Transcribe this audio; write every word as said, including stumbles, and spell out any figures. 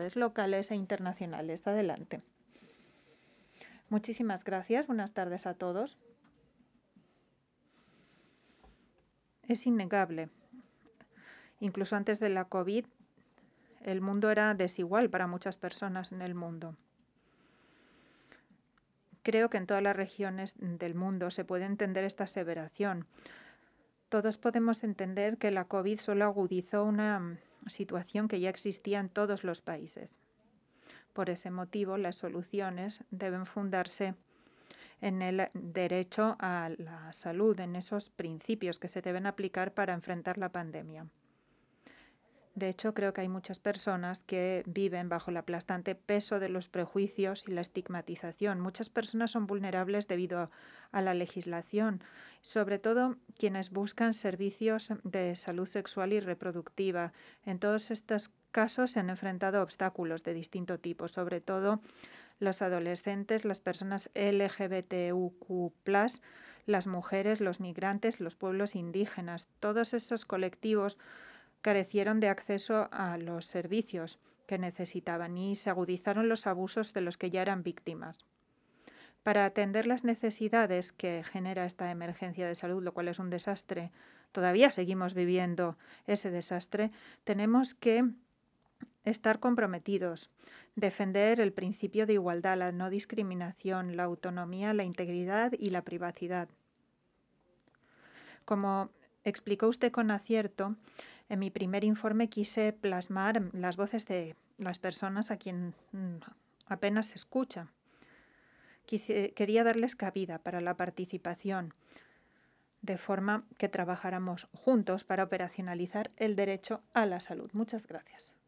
autoridades locales e internacionales. Adelante. Muchísimas gracias. Buenas tardes a todos. Es innegable. Incluso antes de la COVID, el mundo era desigual para muchas personas en el mundo. Creo que en todas las regiones del mundo se puede entender esta aseveración. Todos podemos entender que la COVID solo agudizó una situación que ya existía en todos los países. Por ese motivo, las soluciones deben fundarse en el derecho a la salud, en esos principios que se deben aplicar para enfrentar la pandemia. De hecho, creo que hay muchas personas que viven bajo el aplastante peso de los prejuicios y la estigmatización. Muchas personas son vulnerables debido a, a la legislación, sobre todo quienes buscan servicios de salud sexual y reproductiva. En todos estos casos se han enfrentado a obstáculos de distinto tipo, sobre todo los adolescentes, las personas L G B T Q plus, las mujeres, los migrantes, los pueblos indígenas. Todos esos colectivos carecieron de acceso a los servicios que necesitaban y se agudizaron los abusos de los que ya eran víctimas. Para atender las necesidades que genera esta emergencia de salud, lo cual es un desastre, todavía seguimos viviendo ese desastre, tenemos que estar comprometidos, defender el principio de igualdad, la no discriminación, la autonomía, la integridad y la privacidad. Como explicó usted con acierto, en mi primer informe quise plasmar las voces de las personas a quien apenas se escucha. Quise, quería darles cabida para la participación, de forma que trabajáramos juntos para operacionalizar el derecho a la salud. Muchas gracias.